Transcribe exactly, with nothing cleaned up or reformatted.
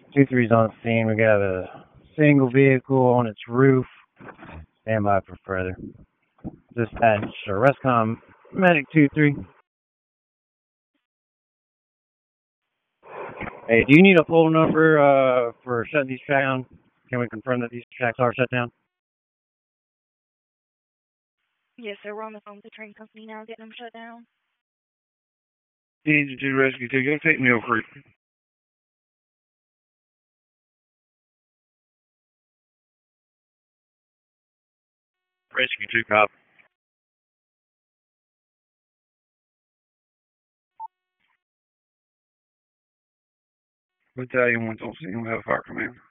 two three's on scene. We got a single vehicle on its roof. Stand by for further. Dispatch or Rescom Medic two three. Hey, do you need a full number uh, for shutting these tracks down? Can we confirm that these tracks are shut down? Yes, sir. We're on the phone with the train company now, getting them shut down. Engine two Rescue two, go take Mill Creek. Rescue two, cop. Battalion one's on scene. We have a fire command.